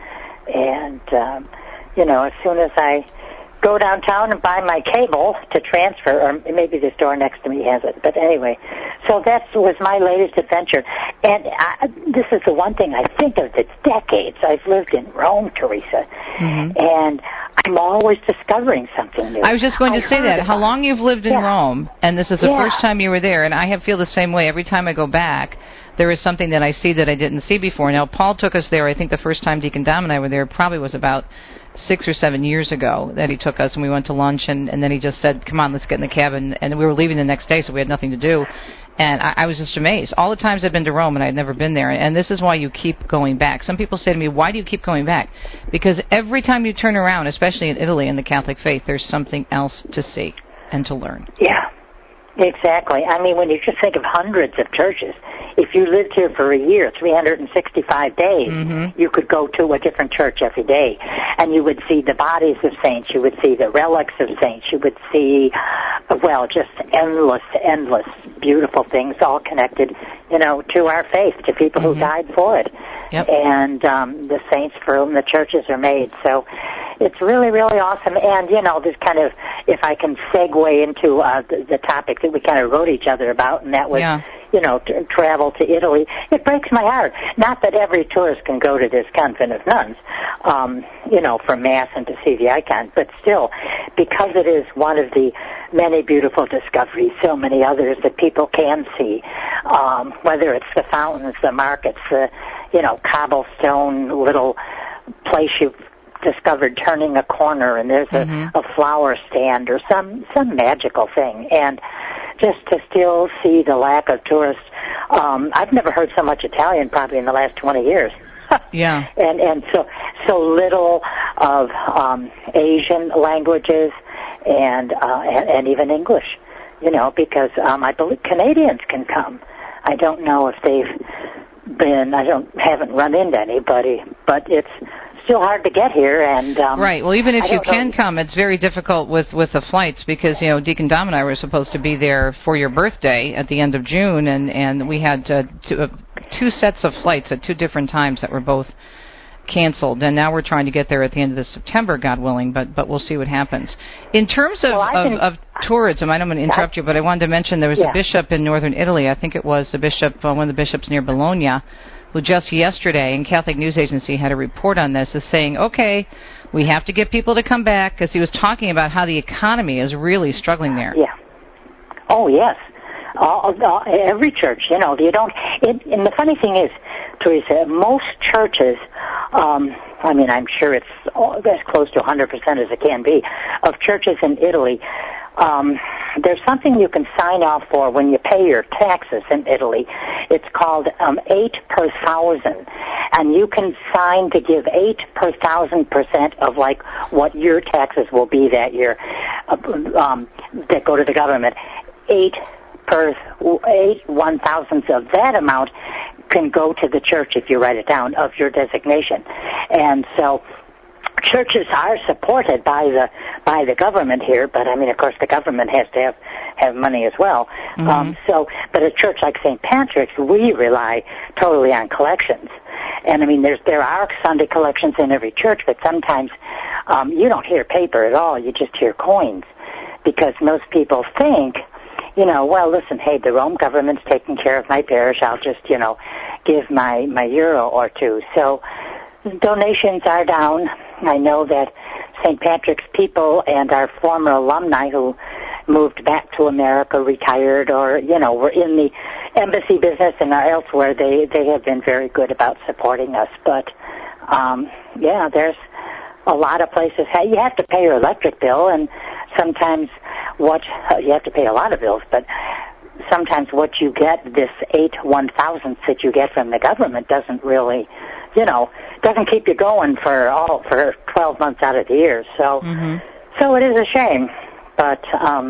and um, you know, as soon as I go downtown and buy my cable to transfer, or maybe the store next to me has it. But anyway, so that was my latest adventure. And I, this is the one thing I think of. It's decades I've lived in Rome, Teresa, mm-hmm. and I'm always discovering something new. I was just going to I say that. How long you've lived in yeah. Rome, and this is the yeah. first time you were there, and I have feel the same way. Every time I go back, there is something that I see that I didn't see before. Now, Paul took us there. I think the first time Deacon Dom and I were there probably was about six or seven years ago that he took us, and we went to lunch, and, and then he just said, come on, let's get in the cab, and, and we were leaving the next day, so we had nothing to do. And I, I was just amazed. All the times I've been to Rome, and I'd never been there, and this is why you keep going back. Some people say to me, why do you keep going back? Because every time you turn around, especially in Italy in the Catholic faith, there's something else to see and to learn. Yeah, exactly. I mean, when you just think of hundreds of churches, if you lived here for a year, three hundred sixty-five days, mm-hmm. you could go to a different church every day, and you would see the bodies of saints, you would see the relics of saints, you would see, well, just endless, endless, beautiful things all connected, you know, to our faith, to people mm-hmm. who died for it, yep. and um, the saints for whom the churches are made. So it's really, really awesome. And, you know, this kind of, if I can segue into uh, the, the topic that we kind of wrote each other about, and that was, yeah. you know, to travel to Italy. It breaks my heart. Not that every tourist can go to this convent of nuns, um, you know, for Mass and to see the icon, but still, because it is one of the many beautiful discoveries, so many others that people can see, um, whether it's the fountains, the markets, the, you know, cobblestone little place you've discovered turning a corner, and there's mm-hmm. a, a flower stand or some, some magical thing. And just to still see the lack of tourists. Um, I've never heard so much Italian probably in the last twenty years. yeah. And and so so little of um, Asian languages and, uh, and and even English, you know, because um, I believe Canadians can come. I don't know if they've been. I don't haven't run into anybody, but it's still hard to get here, and um, right. Well, even if you can know. come, it's very difficult with with the flights because you know Deacon Dom and I were supposed to be there for your birthday at the end of June, and and we had uh, two, uh, two sets of flights at two different times that were both canceled, and now we're trying to get there at the end of this September, God willing, but but we'll see what happens. In terms of, well, of, can, of tourism, I don't want to interrupt you, but I wanted to mention there was yeah. a bishop in northern Italy, I think it was the bishop, uh, one of the bishops near Bologna, who just yesterday, and Catholic News Agency had a report on this, is saying, okay, we have to get people to come back, because he was talking about how the economy is really struggling there. Yeah. Oh, yes. All, all, every church, you know, you don't, it, and the funny thing is, Teresa, most churches, um, I mean, I'm sure it's as close to one hundred percent as it can be, of churches in Italy, um, there's something you can sign off for when you pay your taxes in Italy. It's called um, eight per thousand, and you can sign to give eight per thousand percent of like what your taxes will be that year uh, um, that go to the government. Eight per eight one thousandths of that amount can go to the church if you write it down of your designation, and so. Churches are supported by the by the government here, but I mean, of course, the government has to have, have money as well. Mm-hmm. Um, so, but a church like Saint Patrick's, we rely totally on collections. And I mean, there's there are Sunday collections in every church, but sometimes um, you don't hear paper at all. You just hear coins, because most people think, you know, well, listen, hey, the Rome government's taking care of my parish. I'll just, you know, give my my euro or two. So donations are down. I know that Saint Patrick's people and our former alumni who moved back to America, retired, or, you know, were in the embassy business and elsewhere, they, they have been very good about supporting us. But, um, yeah, there's a lot of places. You have to pay your electric bill, and sometimes what, you have to pay a lot of bills, but sometimes what you get, this eight one-thousandths that you get from the government doesn't really, you know, doesn't keep you going for all for twelve months out of the year. So, mm-hmm. so it is a shame. But um,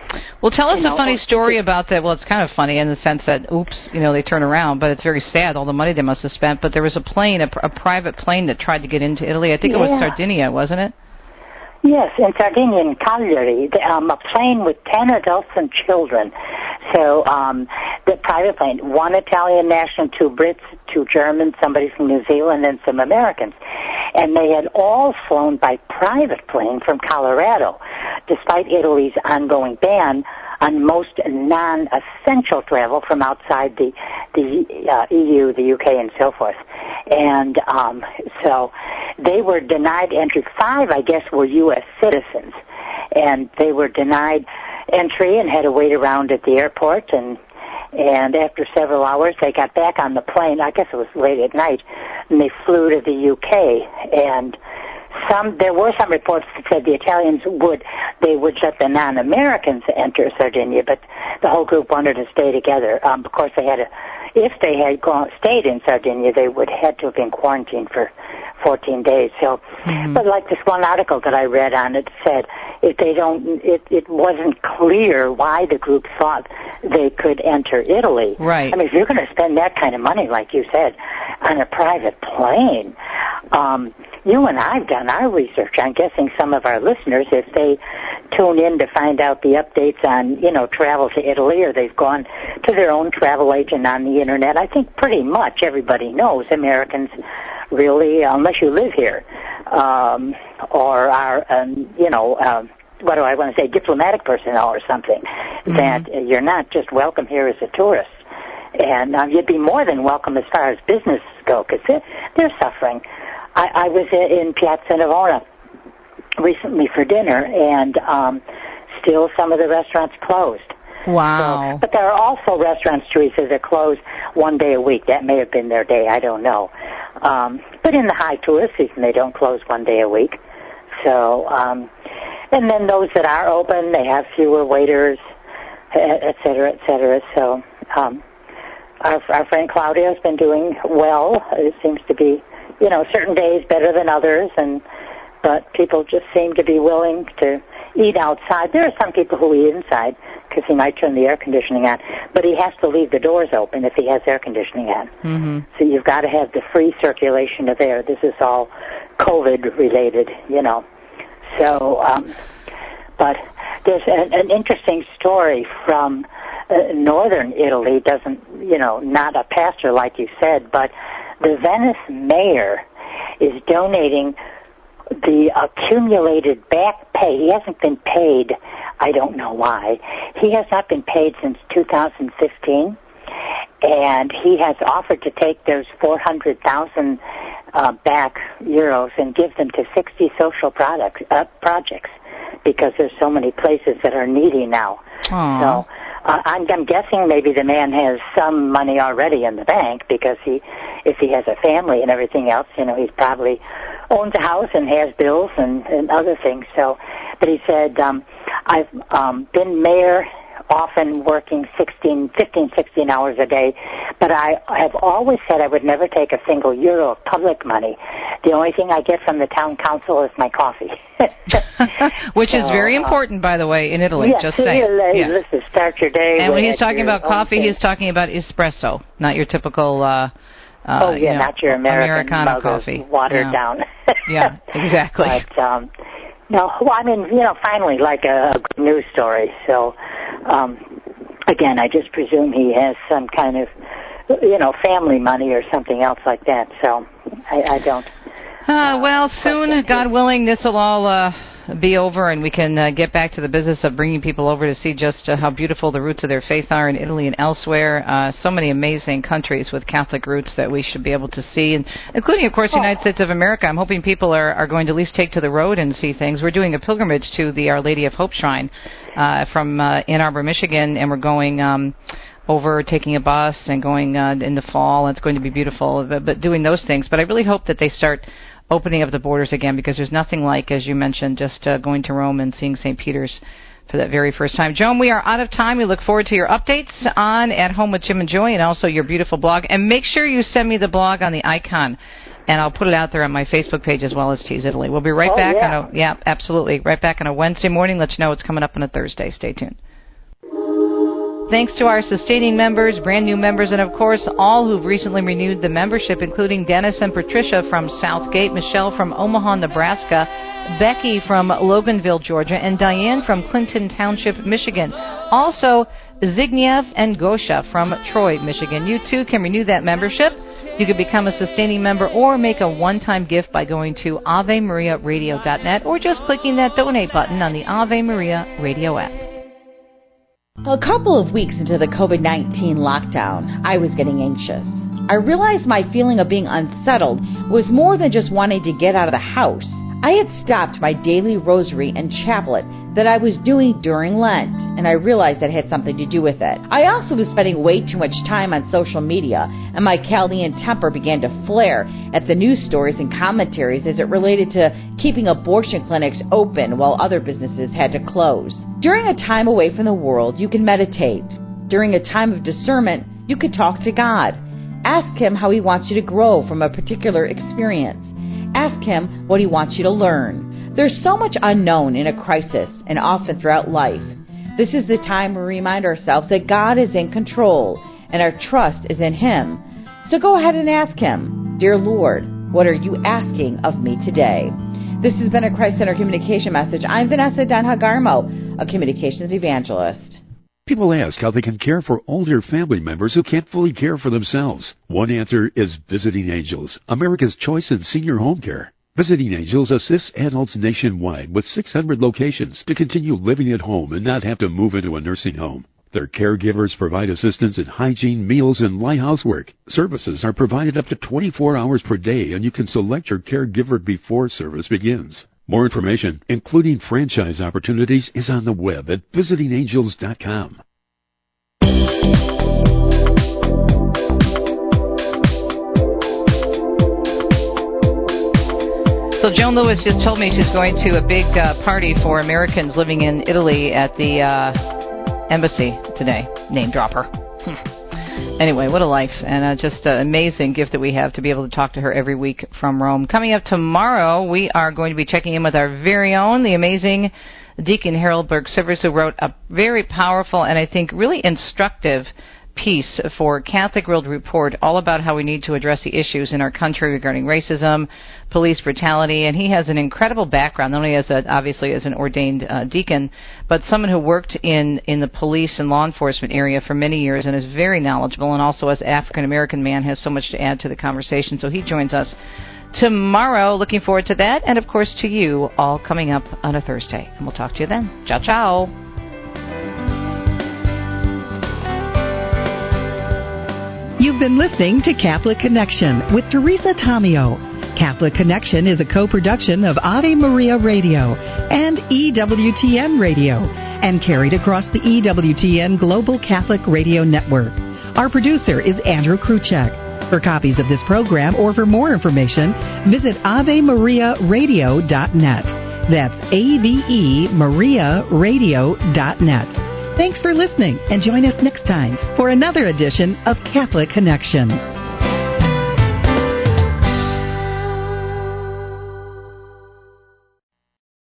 Well, tell us you know, a funny story about that. Well, it's kind of funny in the sense that, oops, you know, they turn around, but it's very sad, all the money they must have spent. But there was a plane, a, a private plane that tried to get into Italy. I think yeah. it was Sardinia, wasn't it? Yes, in Sardinia, in Cagliari, um, a plane with ten adults and children. So um, the private plane, one Italian national, two Brits, two Germans, somebody from New Zealand, and some Americans. And they had all flown by private plane from Colorado, despite Italy's ongoing ban on most non-essential travel from outside the the uh, E U, the U K, and so forth. And um, so they were denied entry. Five, I guess, were U S citizens, and they were denied entry and had to wait around at the airport. And and after several hours, they got back on the plane. I guess it was late at night, and they flew to the U K. And Some there were some reports that said the Italians would they would let the non-Americans enter Sardinia, but the whole group wanted to stay together. Um, of course, they had to, if they had gone, stayed in Sardinia, they would had to have been quarantined for fourteen days. So, mm-hmm. But like this one article that I read on it said, if they don't, it, it wasn't clear why the group thought they could enter Italy. Right. I mean, if you're going to spend that kind of money, like you said, on a private plane. Um, You and I have done our research. I'm guessing some of our listeners, if they tune in to find out the updates on, you know, travel to Italy, or they've gone to their own travel agent on the Internet, I think pretty much everybody knows Americans really, unless you live here, um, or are, um, you know, um, what do I want to say, diplomatic personnel or something, mm-hmm. that you're not just welcome here as a tourist. And uh, you'd be more than welcome as far as business go, because they're, they're suffering. I, I was in Piazza Navona recently for dinner, and um, still some of the restaurants closed. Wow. So, but there are also restaurants, Teresa, that close one day a week. That may have been their day. I don't know. Um, but in the high tourist season, they don't close one day a week. So, um, and then those that are open, they have fewer waiters, et cetera, et cetera. So um, our, our friend Claudia has been doing well. It seems to be, you know, certain days better than others, and but people just seem to be willing to eat outside. There are some people who eat inside because he might turn the air conditioning on, but he has to leave the doors open if he has air conditioning on. Mm-hmm. So you've got to have the free circulation of air. This is all COVID related, you know. So, um, but there's an, an interesting story from uh, northern Italy. Doesn't, you know, not a pastor like you said, but the Venice mayor is donating the accumulated back pay. He hasn't been paid. I don't know why. He has not been paid since two thousand fifteen, and he has offered to take those four hundred thousand uh, back euros and give them to sixty social products, uh, projects, because there's so many places that are needy now. Aww. So uh, I'm, I'm guessing maybe the man has some money already in the bank, because he, if he has a family and everything else, you know, he's probably owns a house and has bills and, and other things. So, but he said, um, I've um, been mayor, often working sixteen, fifteen, sixteen hours a day, but I have always said I would never take a single euro of public money. The only thing I get from the town council is my coffee. Which so, is very important, by the way, in Italy. Yes, just saying. Uh, yeah. Listen, start your day. And when he's at talking about coffee, thing. he's talking about espresso, not your typical uh, uh, oh, yeah, you know, not your American Americano coffee. Watered no. down. Yeah, exactly. But, um, no, well, I mean, you know, finally, like a, a good news story. So, um, again, I just presume he has some kind of, you know, family money or something else like that. So, I, I don't. Uh, well, soon, God willing, this will all uh, be over, and we can uh, get back to the business of bringing people over to see just uh, how beautiful the roots of their faith are in Italy and elsewhere. Uh, so many amazing countries with Catholic roots that we should be able to see, and including, of course, the United States of America. I'm hoping people are, are going to at least take to the road and see things. We're doing a pilgrimage to the Our Lady of Hope Shrine uh, from uh, Ann Arbor, Michigan, and we're going... Um, over taking a bus and going uh, in the fall. It's going to be beautiful, but, but doing those things. But I really hope that they start opening up the borders again, because there's nothing like, as you mentioned, just uh, going to Rome and seeing Saint Peter's for that very first time. Joan, we are out of time. We look forward to your updates on At Home with Jim and Joy, and also your beautiful blog. And make sure you send me the blog on the icon, and I'll put it out there on my Facebook page as well as Tease Italy. We'll be right oh, back. Yeah. On a, yeah, absolutely. Right back on a Wednesday morning. Let you know what's coming up on a Thursday. Stay tuned. Thanks to our sustaining members, brand new members, and of course all who've recently renewed the membership, including Dennis and Patricia from Southgate, Michelle from Omaha, Nebraska, Becky from Loganville, Georgia, and Diane from Clinton Township, Michigan. Also, Zygniew and Gosha from Troy, Michigan. You too can renew that membership. You can become a sustaining member or make a one-time gift by going to Ave Maria Radio dot net or just clicking that donate button on the Ave Maria Radio app. A couple of weeks into the COVID nineteen lockdown, I was getting anxious. I realized my feeling of being unsettled was more than just wanting to get out of the house. I had stopped my daily rosary and chaplet that I was doing during Lent, and I realized that had something to do with it. I also was spending way too much time on social media, and my Chaldean temper began to flare at the news stories and commentaries as it related to keeping abortion clinics open while other businesses had to close. During a time away from the world, you can meditate. During a time of discernment, you could talk to God. Ask Him how He wants you to grow from a particular experience. Ask Him what He wants you to learn. There's so much unknown in a crisis and often throughout life. This is the time we remind ourselves that God is in control and our trust is in Him. So go ahead and ask Him, Dear Lord, what are you asking of me today? This has been a Christ Center Communication message. I'm Vanessa Donhagarmo, a communications evangelist. People ask how they can care for older family members who can't fully care for themselves. One answer is Visiting Angels, America's choice in senior home care. Visiting Angels assists adults nationwide with six hundred locations to continue living at home and not have to move into a nursing home. Their caregivers provide assistance in hygiene, meals, and light housework. Services are provided up to twenty-four hours per day, and you can select your caregiver before service begins. More information, including franchise opportunities, is on the web at visiting angels dot com. So Joan Lewis just told me she's going to a big uh, party for Americans living in Italy at the uh, embassy today. Name dropper. Hmm. Anyway, what a life, and uh, just an amazing gift that we have to be able to talk to her every week from Rome. Coming up tomorrow, we are going to be checking in with our very own, the amazing Deacon Harold Burke-Sivers, who wrote a very powerful and I think really instructive piece for Catholic World Report all about how we need to address the issues in our country regarding racism, police brutality, and he has an incredible background, not only as a, obviously as an ordained uh, deacon, but someone who worked in, in the police and law enforcement area for many years and is very knowledgeable, and also as African-American man has so much to add to the conversation. So he joins us tomorrow. Looking forward to that, and of course to you all coming up on a Thursday. And we'll talk to you then. Ciao, ciao. You've been listening to Catholic Connection with Teresa Tomeo. Catholic Connection is a co-production of Ave Maria Radio and E W T N Radio and carried across the E W T N Global Catholic Radio Network. Our producer is Andrew Kruchek. For copies of this program or for more information, visit ave maria radio dot net. That's A V E Maria Radio dot net. Thanks for listening, and join us next time for another edition of Catholic Connection.